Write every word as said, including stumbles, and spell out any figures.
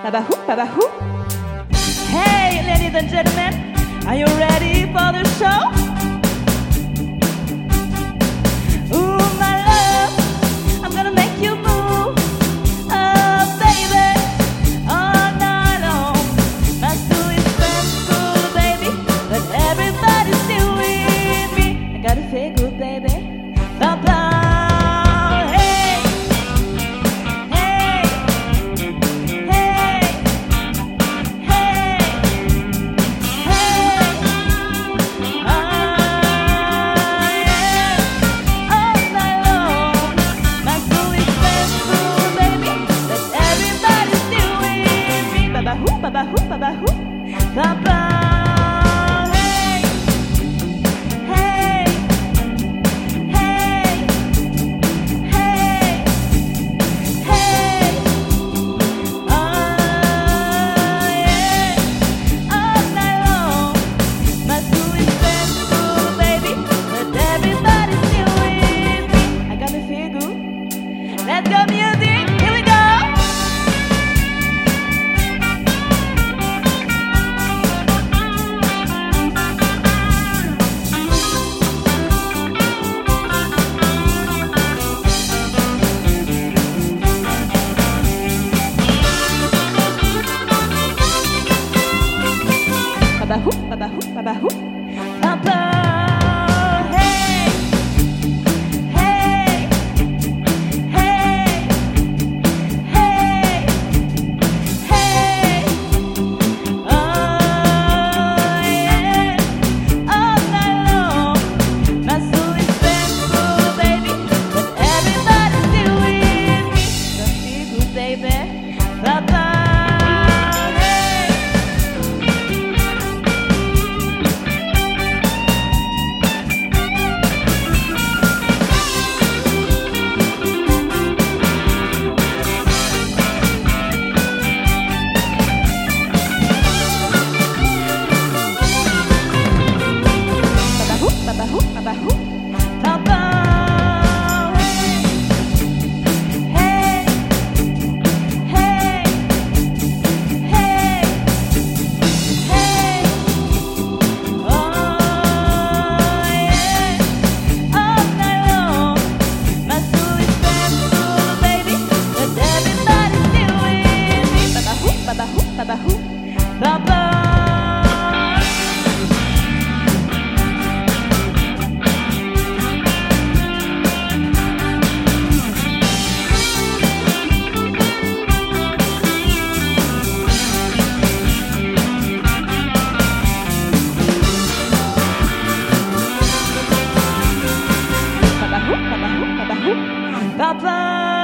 Ba-ba-hoo, ba-ba-hoo. Hey, ladies and gentlemen, are you ready for the show? Ooh, my love, I'm gonna make you move. Oh, baby, all night long. My soul is sensible, baby, but everybody's still with me. I gotta feel good, baby. Ba-ba. Ba-ba-hoo, ba-ba-hoo, ba-ba. Hey, hey, hey, hey, hey. Oh, yeah. All night long, my soul is sensible, baby, but everybody's still with me. I got me feel good. Let's go, music. Here we go. Ba-ba-hoo, ba-ba-hoo, ba-ba-hoo, ba-ba. Hey, hey, hey, hey, hey. Oh, yeah. All night long, my soul is sensible, baby, but everybody's still with me. Don't feel good, baby. Ba-ba. Ba-ba-hoo, ba-ba-hoo, ba-ba. Hey, hey, hey, hey. Oh, yeah. All night long, my soul is sensible, baby, but everybody's still with me. Ba-ba-hoo, ba-ba-hoo, ba-ba-hoo, ba-ba. Ba-ba.